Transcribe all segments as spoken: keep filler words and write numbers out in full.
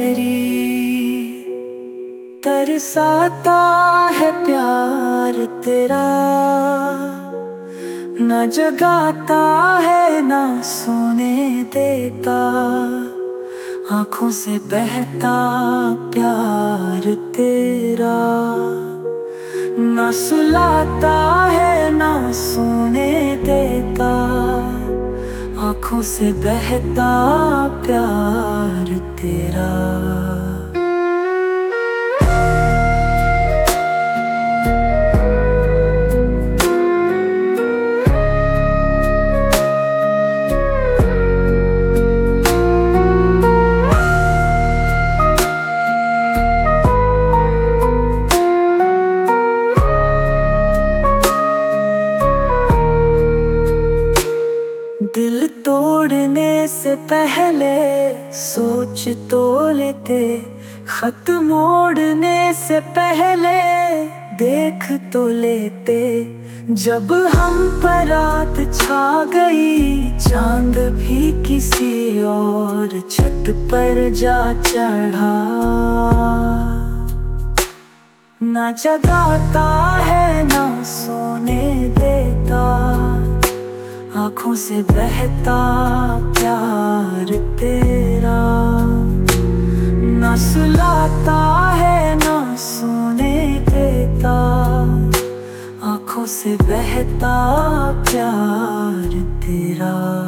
गहरी, तरसाता है प्यार तेरा, न जगाता है न सोने देता, आँखों से बहता प्यार तेरा, न सुलाता है न सोने देता, आँखों से बहता प्यार तेरा। दिल तोड़ने से पहले सोच तो लेते, खत मोड़ने से पहले देख तो लेते, जब हम पर रात छा गई चांद भी किसी और छत पर जा चढ़ा, ना जगाता है ना सोने देता, आँखों से बहता प्यार तेरा, न सुलाता है न सोने देता, आँखों से बहता प्यार तेरा।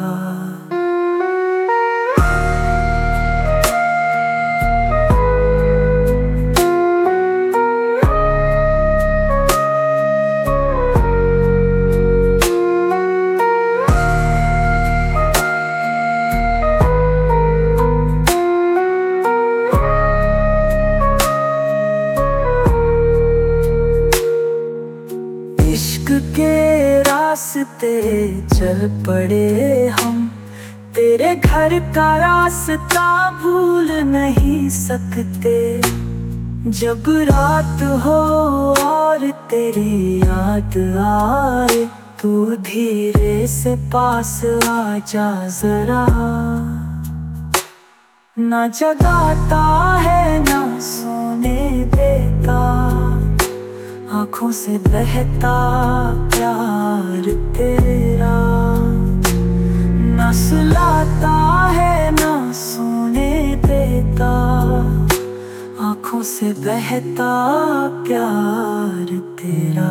इश्क के रास्ते चल पड़े हम, तेरे घर का रास्ता भूल नहीं सकते, जब रात हो और तेरी याद आए तू धीरे से पास आ जा जरा, ना जगाता है ना सोने देता, आँखों से बहता प्यार तेरा, न सुलाता है न सोने देता, आँखों से बहता प्यार तेरा।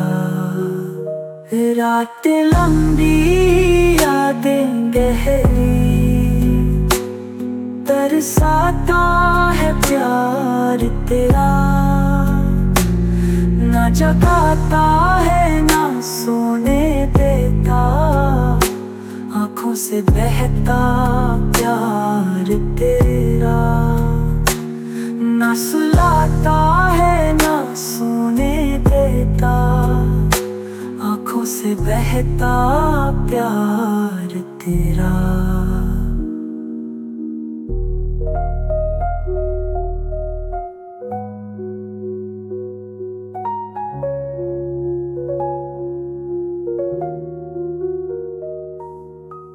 रात लंबी यादें गहरी, तरसाता है प्यार तेरा, न जगाता है न सोने देता, आँखों से बहता प्यार।